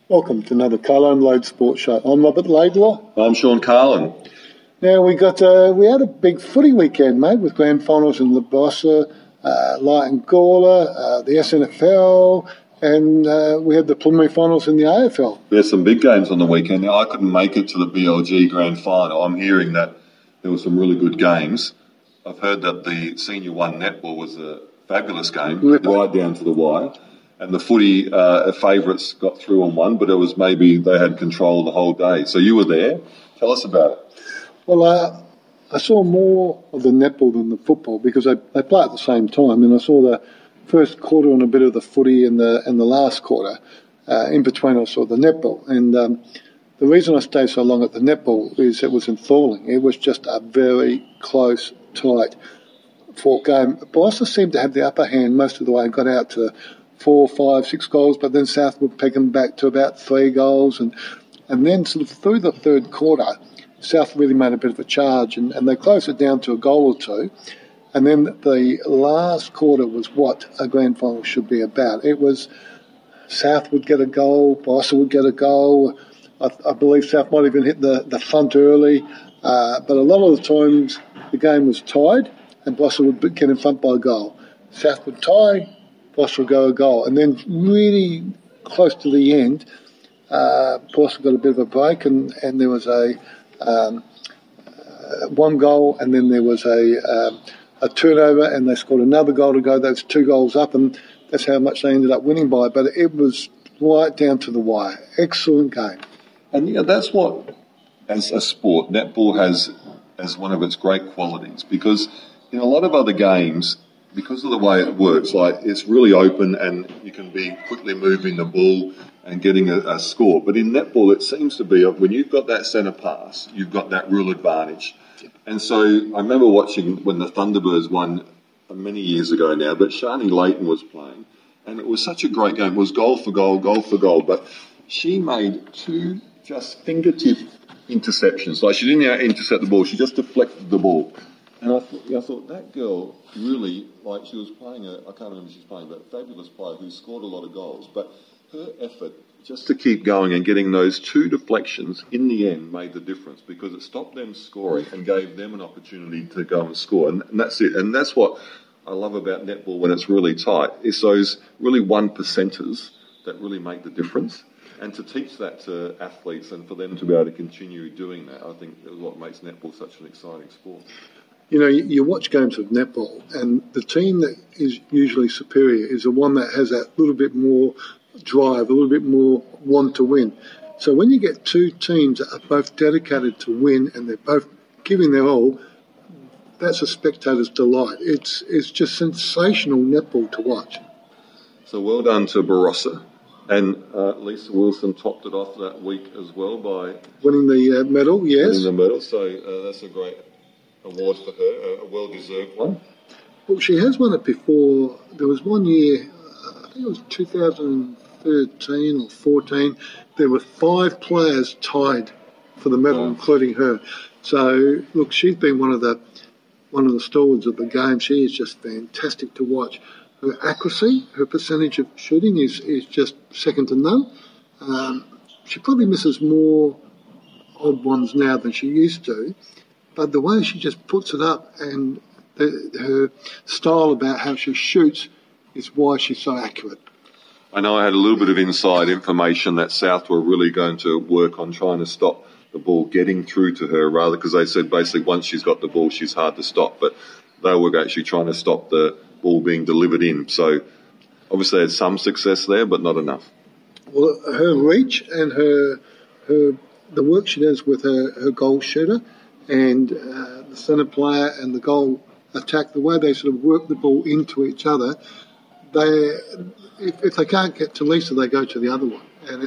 Welcome to another Carlo and Load Sports Show. I'm Robert Laidlaw. I'm Sean Carlin. Now we had a big footy weekend, mate, with grand finals in the Barossa, Light and Gawler, the SNFL, and we had the preliminary finals in the AFL. There's some big games on the weekend. Now, I couldn't make it to the BLG grand final. I'm hearing that there were some really good games. I've heard that the Senior 1 netball was a fabulous game, right down to the wire. And the footy favourites got through on one, but it was maybe they had control the whole day. So you were there. Tell us about it. Well, I saw more of the netball than the football because they play at the same time, and I saw the first quarter and a bit of the footy and the last quarter. In between, I saw the netball, and the reason I stayed so long at the netball is it was enthralling. It was just a very close, tight fought game. Barossa seemed to have the upper hand most of the way and got out to 4, 5, 6 goals, but then South would peg them back to about 3 goals, and then sort of through the third quarter, South really made a bit of a charge, and they closed it down to a goal or two. And then the last quarter was what a grand final should be about. It was South would get a goal, Barossa would get a goal. I believe South might even hit the front early, but a lot of the times the game was tied, and Barossa would get in front by a goal. South would tie, Barossa would go a goal, and then really close to the end, Barossa got a bit of a break, and there was a one goal, and then there was a turnover, and they scored another goal to go. That's 2 goals up, and that's how much they ended up winning by. But it was right down to the wire. Excellent game. And that's what, as a sport, netball has as one of its great qualities, because in a lot of other games, because of the way it works, like it's really open and you can be quickly moving the ball and getting a score. But in netball, it seems to be when you've got that centre pass, you've got that real advantage. And so I remember watching when the Thunderbirds won many years ago now, but Shani Layton was playing, and it was such a great game. It was goal for goal, but she made 2 just fingertip interceptions. Like she didn't intercept the ball, she just deflected the ball. And I thought that girl really, like she was playing I can't remember if she was playing, but a fabulous player who scored a lot of goals. But her effort just to keep going and getting those 2 deflections in the end made the difference, because it stopped them scoring and gave them an opportunity to go and score. And that's it. And that's what I love about netball when it's really tight. It's those really 1%ers that really make the difference. And to teach that to athletes and for them to be able to continue doing that, I think is what makes netball such an exciting sport. You know, you watch games of netball, and the team that is usually superior is the one that has that little bit more drive, a little bit more want to win. So when you get 2 teams that are both dedicated to win and they're both giving their all, that's a spectator's delight. It's just sensational netball to watch. So well done to Barossa. And Lisa Wilson topped it off that week as well by winning the medal, yes. Winning the medal, so that's a great award for her, a well-deserved one. Well, she has won it before. There was one year, I think it was 2013 or 14, there were 5 players tied for the medal, including her. So, look, she's been one of the stalwarts of the game. She is just fantastic to watch. Her accuracy, her percentage of shooting is just second to none. She probably misses more odd ones now than she used to, but the way she just puts it up and her style about how she shoots is why she's so accurate. I know I had a little bit of inside information that South were really going to work on trying to stop the ball getting through to her, rather, because they said basically once she's got the ball, she's hard to stop. But they were actually trying to stop the ball being delivered in. So obviously they had some success there, but not enough. Well, her reach and the work she does with her goal shooter and the centre player and the goal attack, the way they sort of work the ball into each other, if they can't get to Lisa, they go to the other one, and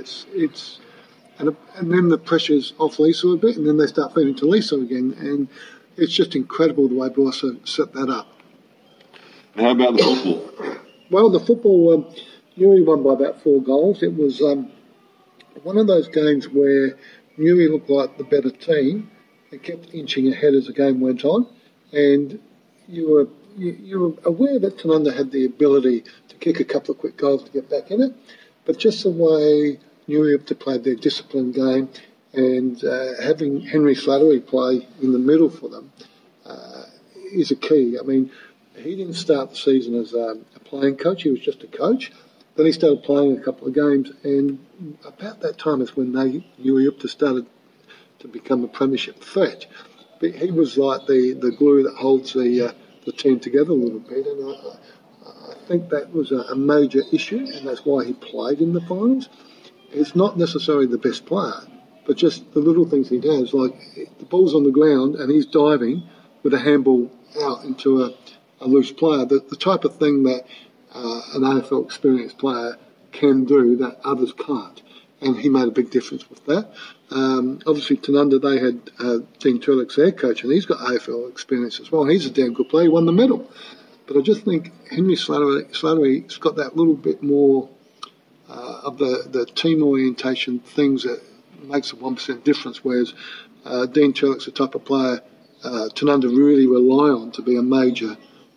and then the pressure's off Lisa a bit, and then they start feeding to Lisa again, and it's just incredible the way Barossa set that up. And how about the football? Well, the football, Newry won by about 4 goals. It was one of those games where Newry looked like the better team. They kept inching ahead as the game went on, and you were aware that Tanunda had the ability to kick a couple of quick goals to get back in it, but just the way Newey up to play their disciplined game, and having Henry Slattery play in the middle for them is a key. I mean, he didn't start the season as a playing coach, he was just a coach. Then he started playing a couple of games, and about that time is when Newey up started to become a premiership threat. But he was like the glue that holds the team together a little bit, and I think that was a major issue, and that's why he played in the finals. He's not necessarily the best player, but just the little things he does, like the ball's on the ground and he's diving with a handball out into a loose player, the type of thing that an AFL experienced player can do that others can't. And he made a big difference with that. Obviously, Tanunda, they had Dean Turlick's their coach, and he's got AFL experience as well. He's a damn good player. He won the medal. But I just think Henry Slattery's got that little bit more of the team orientation things that makes a 1% difference, whereas Dean Turlick's the type of player Tanunda really rely on to be a major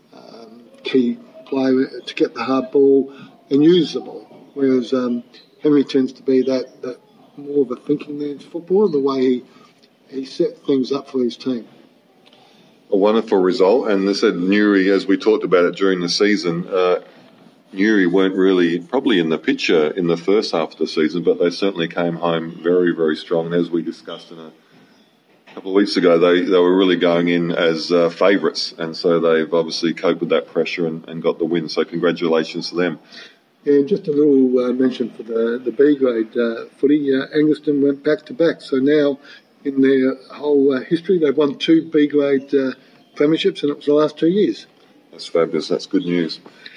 key player to get the hard ball and use the ball, whereas Henry tends to be that more of a thinking man's footballer, the way he set things up for his team. A wonderful result, and they said Newry, as we talked about it during the season, Newry weren't really probably in the picture in the first half of the season, but they certainly came home very, very strong. And as we discussed in a couple of weeks ago, they were really going in as favourites, and so they've obviously coped with that pressure and got the win. So congratulations to them. Yeah, just a little mention for the B grade footy. Anguston went back to back, so now in their whole history they've won 2 B grade premierships, and it was the last 2 years. That's fabulous. That's good news.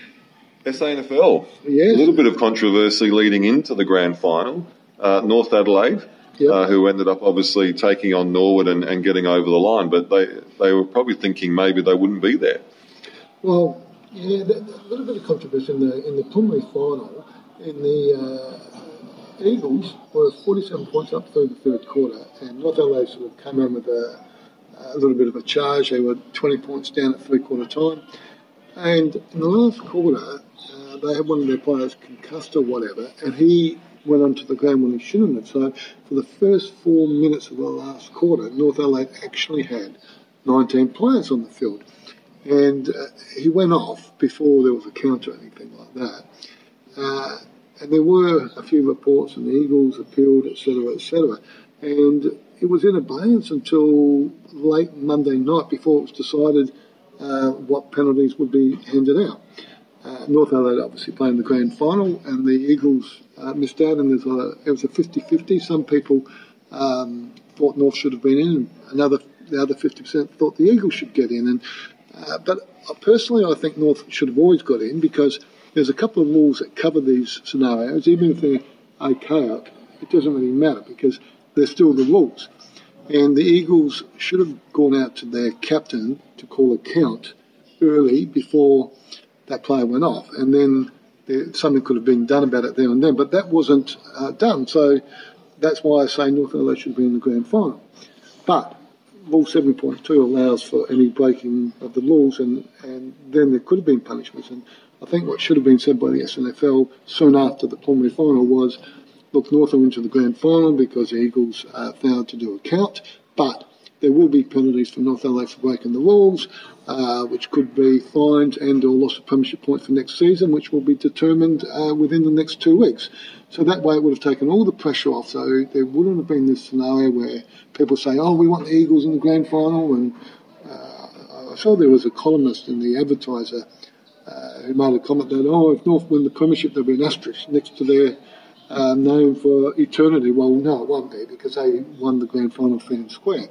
SANFL. Yes. A little bit of controversy leading into the grand final. North Adelaide, yep. Who ended up obviously taking on Norwood and getting over the line, but they were probably thinking maybe they wouldn't be there. Well, yeah, a little bit of controversy in the preliminary final. In the Eagles were 47 points up through the third quarter, and North Adelaide sort of came in with a little bit of a charge. They were 20 points down at three-quarter time. And in the last quarter, they had one of their players concussed or whatever, and he went onto the ground when he shouldn't have. So for the first 4 minutes of the last quarter, North Adelaide actually had 19 players on the field. And he went off before there was a count or anything like that. And there were a few reports, and the Eagles appealed, etc., etc. And it was in abeyance until late Monday night before it was decided what penalties would be handed out. North Adelaide obviously playing the grand final, and the Eagles missed out, and it was a 50-50. Some people thought North should have been in, and the other 50% thought the Eagles should get in. But personally, I think North should have always got in, because there's a couple of rules that cover these scenarios. Even if they're archaic, it doesn't really matter because they're still the rules. And the Eagles should have gone out to their captain to call a count early before that player went off. And then something could have been done about it there and then. But that wasn't done. So that's why I say North Adelaide should be in the grand final. But Rule 7.2 allows for any breaking of the laws, and then there could have been punishments. And I think what should have been said by the SNFL soon after the preliminary final was, look, North are into the grand final because the Eagles failed to do a count, but there will be penalties for North Adelaide for breaking the rules, which could be fines and or loss of premiership points for next season, which will be determined within the next 2 weeks. So that way it would have taken all the pressure off. So there wouldn't have been this scenario where people say, oh, we want the Eagles in the grand final. And I saw there was a columnist in the Advertiser who made a comment that, oh, if North win the premiership, there'll be an asterisk next to their name for eternity. Well, no, it won't be, because they won the grand final fair and square.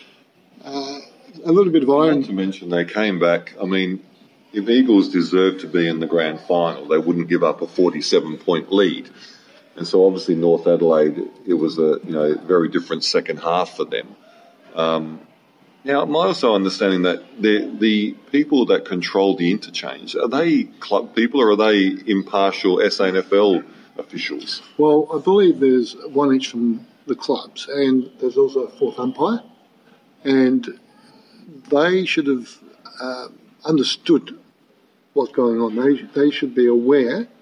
A little bit of iron. Not to mention they came back. I mean, if Eagles deserved to be in the grand final, they wouldn't give up a 47-point lead. And so obviously North Adelaide, it was a very different second half for them. Now, I'm also understanding that the people that control the interchange, are they club people or are they impartial SANFL officials? Well, I believe there's one each from the clubs, and there's also a fourth umpire. And they should have understood what's going on. They should be aware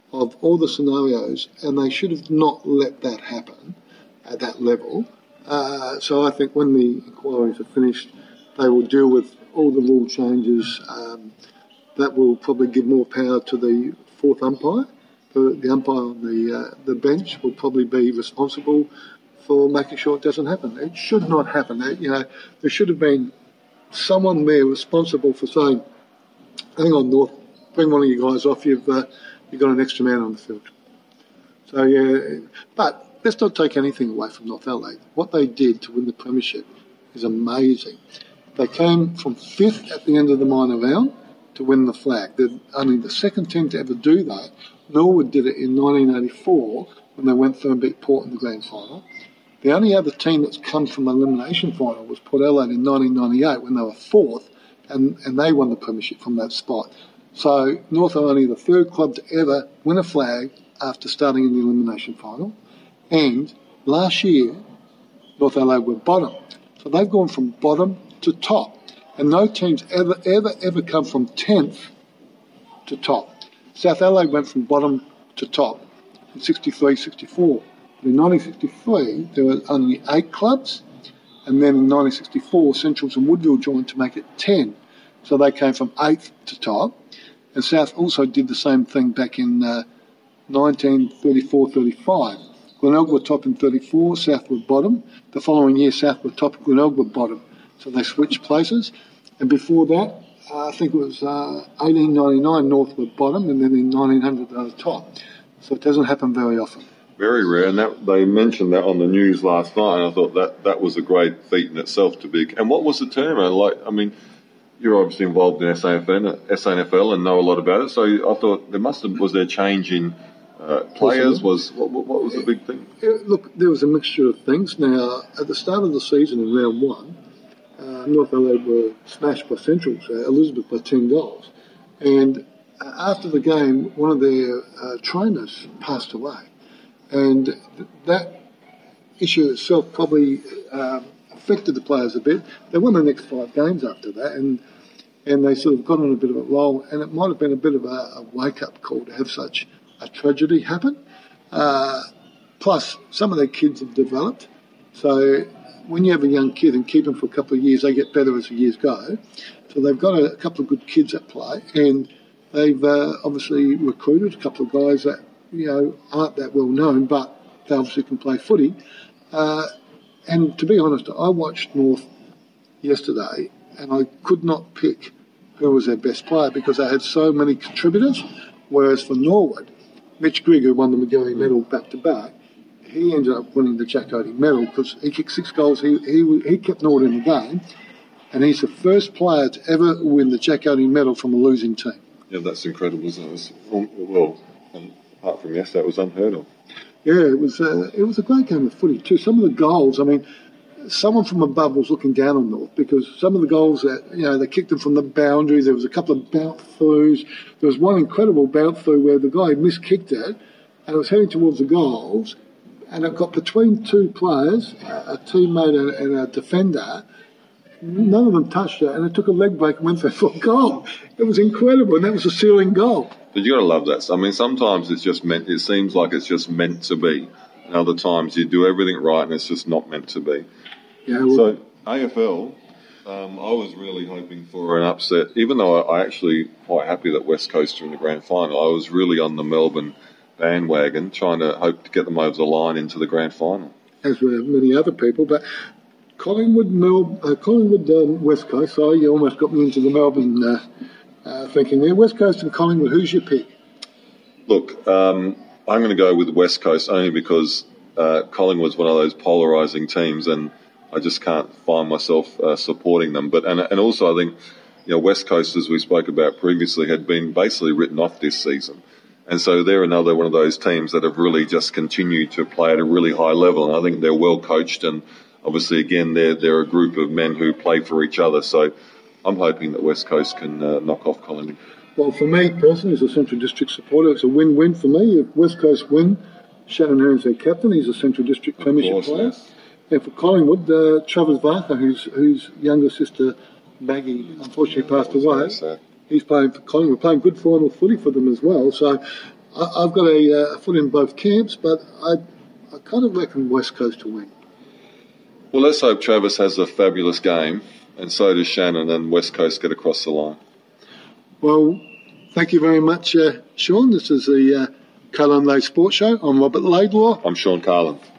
of all the scenarios, and they should have not let that happen at that level. So I think when the inquiries are finished, they will deal with all the rule changes. That will probably give more power to the fourth umpire. The umpire on the bench will probably be responsible for making sure it doesn't happen. It should not happen. There should have been someone there responsible for saying, hang on, North, bring one of you guys off, you've got an extra man on the field. So, yeah, but let's not take anything away from North Adelaide. What they did to win the premiership is amazing. They came from fifth at the end of the minor round to win the flag. They're only the second team to ever do that. Norwood did it in 1984 when they went through and beat Port in the grand final. The only other team that's come from an elimination final was Port Adelaide in 1998 when they were fourth, and they won the premiership from that spot. So North are only the third club to ever win a flag after starting in the elimination final. And last year, North Adelaide were bottom. So they've gone from bottom to top. And no teams ever come from 10th to top. South Adelaide went from bottom to top in 63, 64. In 1963, there were only 8 clubs, and then in 1964, Centrals and Woodville joined to make it 10. So they came from 8th to top, and South also did the same thing back in 1934-35. Glenelg were top in 34, South were bottom. The following year, South were top, Glenelg were bottom. So they switched places, and before that, I think it was 1899, North were bottom, and then in 1900 they were top. So it doesn't happen very often. Very rare, and they mentioned that on the news last night, and I thought that was a great feat in itself to be. And what was the turnaround? You're obviously involved in SANFL and know a lot about it, so I thought was there change in players? What was the big thing? Look, there was a mixture of things. Now, at the start of the season in round 1, North Adelaide were smashed by Centrals, Elizabeth by 10 goals. And after the game, one of their trainers passed away. And that issue itself probably affected the players a bit. They won the next 5 games after that, and they sort of got on a bit of a roll, and it might have been a bit of a wake-up call to have such a tragedy happen. Plus, some of their kids have developed. So when you have a young kid and keep them for a couple of years, they get better as the years go. So they've got a couple of good kids at play, and they've obviously recruited a couple of guys that aren't that well known, but they obviously can play footy. And to be honest, I watched North yesterday and I could not pick who was their best player because they had so many contributors. Whereas for Norwood, Mitch Grigg, who won the Magarey medal back-to-back, he ended up winning the Jack Oatey medal because he kicked 6 goals. He kept Norwood in the game, and he's the first player to ever win the Jack Oatey medal from a losing team. Yeah, that's incredible, isn't it? Well, apart from yesterday, it was unheard of. Yeah, it was a great game of footy too. Some of the goals, someone from above was looking down on North because some of the goals that, they kicked them from the boundary. There was a couple of bounce throughs. There was one incredible bounce through where the guy miskicked it and it was heading towards the goals and it got between 2 players, a teammate and a defender. None of them touched it and it took a leg break and went for a goal. It was incredible, and that was a sealing goal. But you got to love that. Sometimes it's just meant. It seems like it's just meant to be. And other times you do everything right and it's just not meant to be. Yeah. Well, so AFL, I was really hoping for an upset. Even though I actually quite happy that West Coast are in the grand final, I was really on the Melbourne bandwagon, trying to hope to get them over the line into the grand final. As were many other people, but Collingwood, West Coast. Sorry, you almost got me into the Melbourne thinking there. West Coast and Collingwood. Who's your pick? Look, I'm going to go with West Coast only because Collingwood's one of those polarising teams, and I just can't find myself supporting them. But and also I think West Coast, as we spoke about previously, had been basically written off this season, and so they're another one of those teams that have really just continued to play at a really high level. And I think they're well coached, and obviously again they're a group of men who play for each other. So I'm hoping that West Coast can knock off Collingwood. Well, for me personally, as a Central District supporter, it's a win-win for me. If West Coast win, Shannon Heron's their captain. He's a Central District Premiership player. Yes. And for Collingwood, Travers Varka, whose younger sister Maggie unfortunately passed away, he's playing for Collingwood, playing good final footy for them as well. So I've got a foot in both camps, but I kind of reckon West Coast to win. Well, let's hope Travis has a fabulous game, and so does Shannon, and West Coast get across the line. Well, thank you very much, Sean. This is the Carlin Lake Sports Show. I'm Robert Laidlaw. I'm Sean Carlin.